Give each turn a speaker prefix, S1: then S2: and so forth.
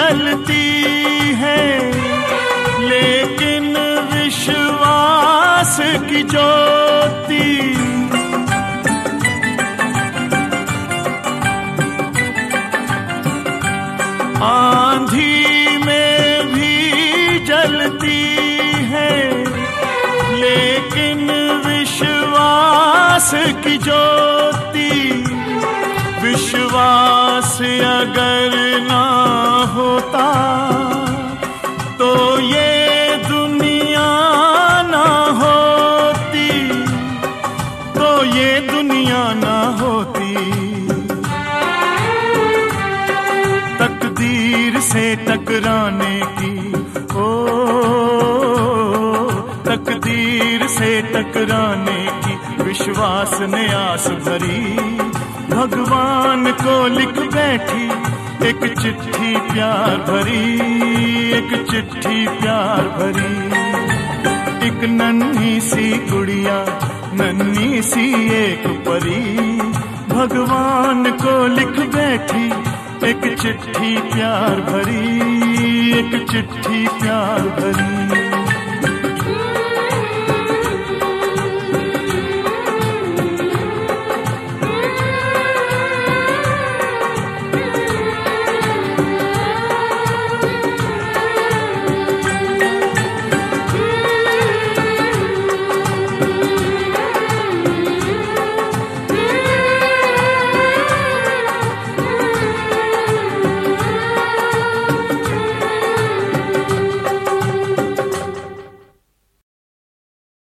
S1: जलती है, लेकिन विश्वास की ज्योति आंधी में भी जलती है, लेकिन विश्वास की ज्योति, विश्वास अगर ना होता तो ये दुनिया ना होती, तो ये दुनिया ना होती। तकदीर से टकराने की, ओ तकदीर से टकराने की विश्वास ने आस भरी, भगवान को लिख बैठी एक चिट्ठी प्यार भरी, एक चिट्ठी प्यार भरी। एक नन्ही सी गुड़िया, नन्ही सी एक परी, भगवान को लिख बैठी एक चिट्ठी प्यार भरी, एक चिट्ठी प्यार भरी।